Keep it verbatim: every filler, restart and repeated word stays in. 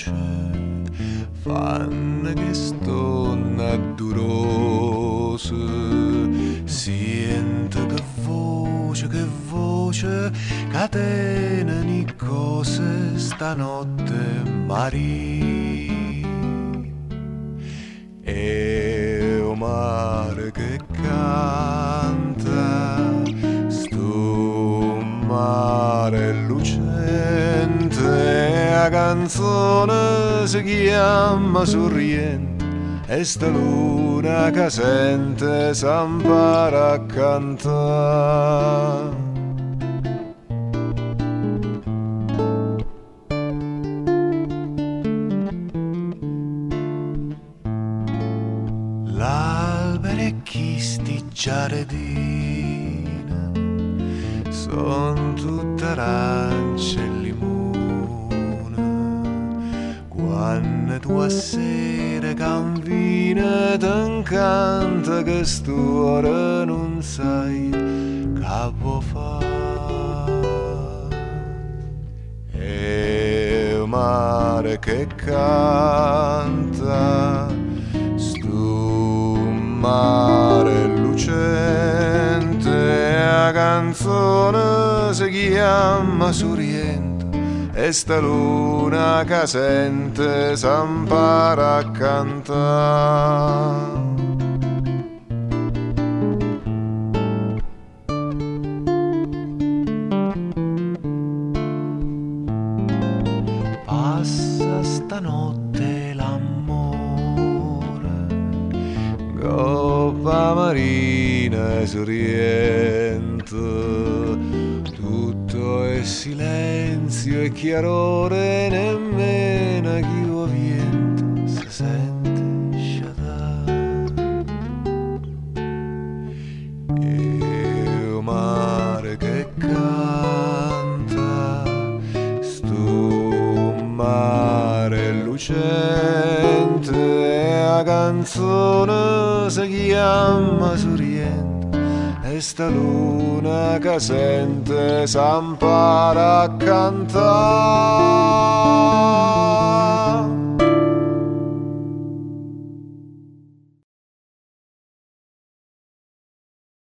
voce fanno che stonna durose, sento che voce, che voce catenano cose stanotte mari. E o mare che canta, sto mare lucente, la canzone si chiama sorriente, e sta luna che sente s'ampara a cantare. L'albero e chisti giardina son tutte arance e limone, quando tu a sera cammina t'incanta che st'ora non sai che può fare. E il mare che canta, mare lucente, la canzone si chiama sorriente, e sta luna che sente s'ampara a cantare. Passa stanotte l'amore, coppa marina e sorriente, tutto è silenzio e chiarore, nemmeno chi lo vento si sente sciatare. E il mare che canta, sto mare lucente, la canzone si chiama sorriente, e sta luna che sente s'ampara a cantare.